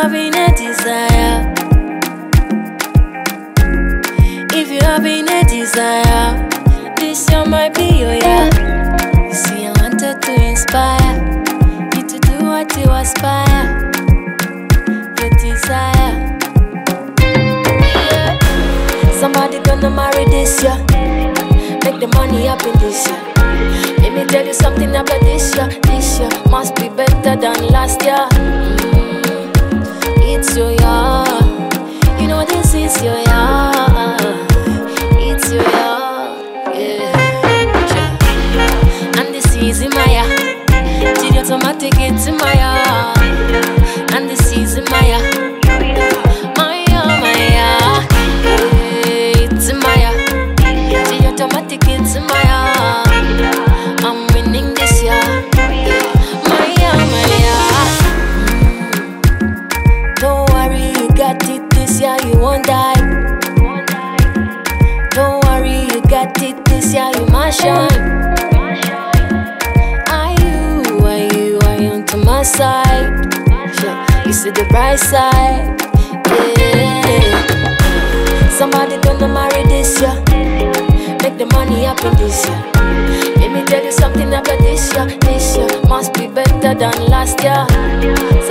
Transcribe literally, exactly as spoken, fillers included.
having a desire, if you having a desire, this year might be your year. You see, I wanted to inspire you to do what you aspire, your desire. Yeah. Somebody gonna marry this year, make the money happen this year. Let me tell you something about this year. This year must be better than last year. Mm, it's your year. You know this is your year. It's your year. Yeah. And this is in my year. Till your automatic it's in my year. And this is in my year. My year, my year. Yeah, it's in my year. Till your automatic it's in my year. I'm winning this year. My year, my year. Mm. Don't worry, you got it this year, you won't die. Don't worry, you got it this year, you must shine. Are you, are you, are you onto my side? Yeah. You see the bright side. Yeah. Somebody gonna marry this year, make the money happen this year. Let me tell you something about this year. This year must be better than last year.